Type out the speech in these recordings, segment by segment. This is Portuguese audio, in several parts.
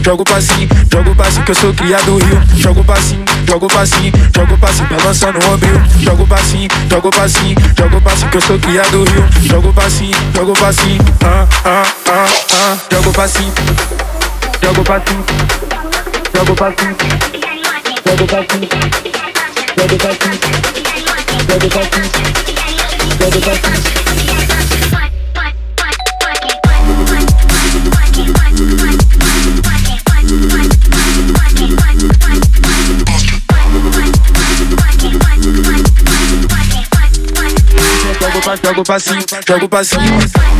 jogo passinho que eu sou criado do Rio. Jogo passinho, balançando o ombro. Jogo passinho que eu sou criado do Rio. Jogo passinho, jogo passinho, jogo passinho, jogo passinho, jogo passinho, jogo passinho, jogo passinho, jogo passinho, jogo passinho. Jogo passinho, jogo passinho.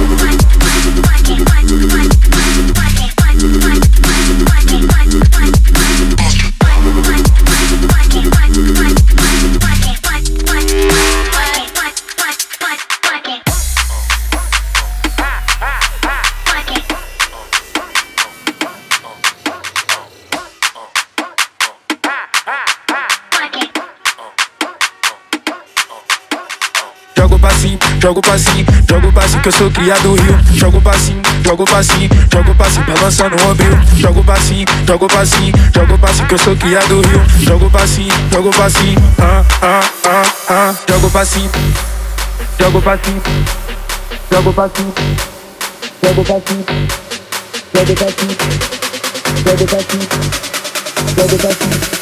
Jogo passinho que eu sou criado do Rio. Jogo passinho, balançando o ombro. Jogo passinho que eu sou criado do Rio. Jogo passinho, jogo passinho, jogo passinho, jogo passinho, jogo passinho, jogo passinho, jogo passinho, jogo passinho, jogo passinho.